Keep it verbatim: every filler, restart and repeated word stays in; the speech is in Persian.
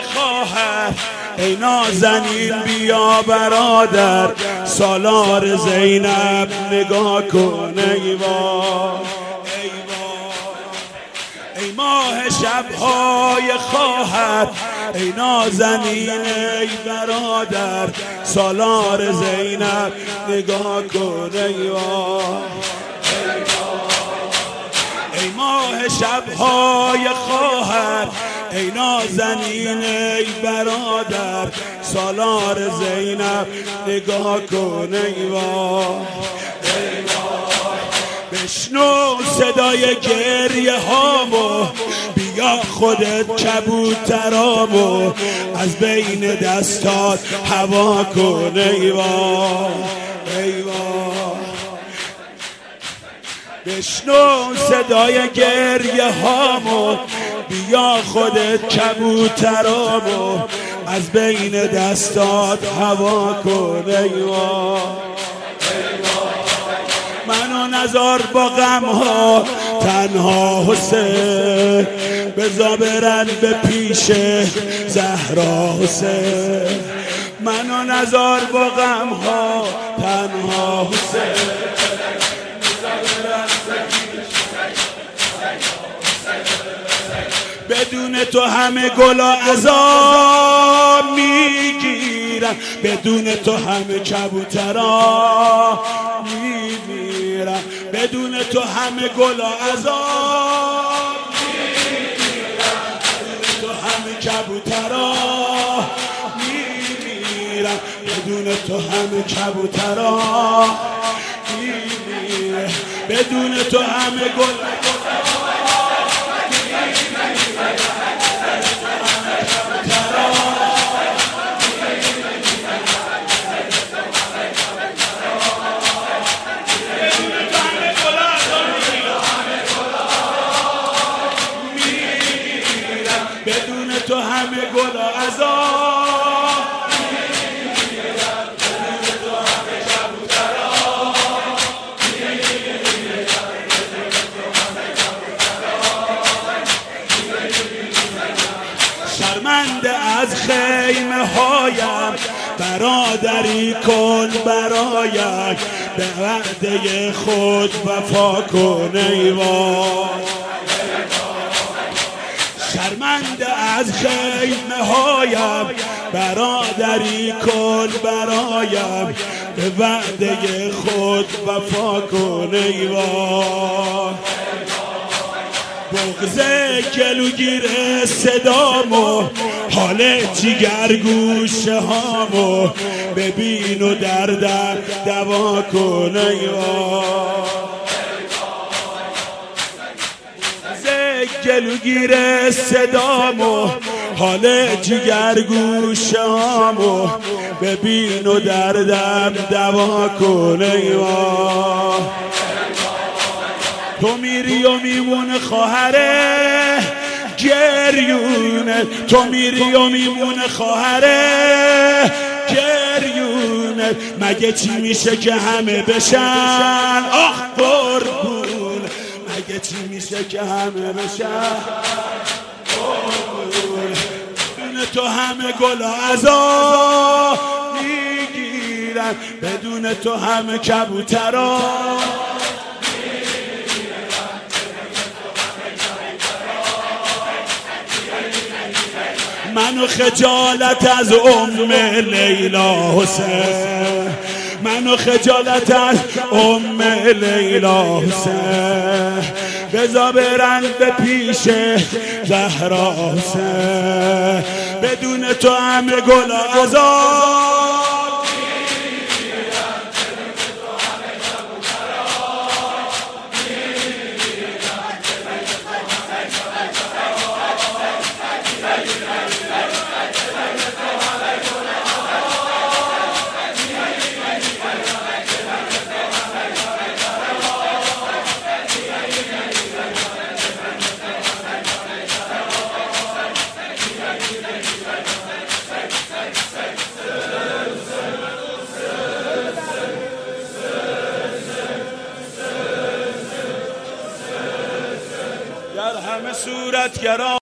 خواهر ای نازنین بیا برادر، سالار زینب نگاه کن ای وای ای ماه شبهای خواهر ای نازنین ای برادر، سالار زینب نگاه کن ای وای ای ماه شبهای خواهر ای نازنین ای برادر، سالار زینب نگاه کن ای وای بشنو صدای گریه هامو، بیا خودت کبوترامو از بین دستات هوا کن ای وای ای وای بشنو صدای گریه هامو، بیا خودت کبوترامو از بین دستات هوا کن ای وای منو نزار با غم ها تنها حسین، بزا برن به پیش زهرا حسین. منو نزار با غم ها تنها حسین، بدون تو همه گلا عذاب میگیرن، بدون تو همه کبوترا میمیرن، بدون تو همه گلا عذاب میگیرن، بدون تو همه کبوترا میمیرن، بدون تو همه کبوترا میمیرن، بدون تو همه گلا بدون تو همه گلا عذاب میگیرن، بدون تو همه کبوترا میمیرن، بدون تو همه کبوترا. شرمنده از خیمه هایم برادری کن برایم، به وعده خود وفا کن ای وای شرمنده از خیمه هایم برادری کن برایم، به وعده خود وفا کن ای وای بغض گلوگیر صدامو، حال جگر گوشه هامو ببین و دردم دوا کن ای وای گلوگیر صدامو، حال جگر گوشامو ببین و دردم دوا کن ای وای تو میری و میمونه خواهره گریونه، تو میری و میمونه خواهره گریونه، مگه چی میشه که همه بشن آخ قربون، مگه چی میشه که همه بشن بدون تو همه گلا عذاب میگیرن، بدون تو همه کبوترا منو خجالت از ام لیلا حسین، منو خجالت از ام لیلا حسین، بزا برن به پیش زهرا حسین، بدون تو همه گلا عذاب در همه صورتگران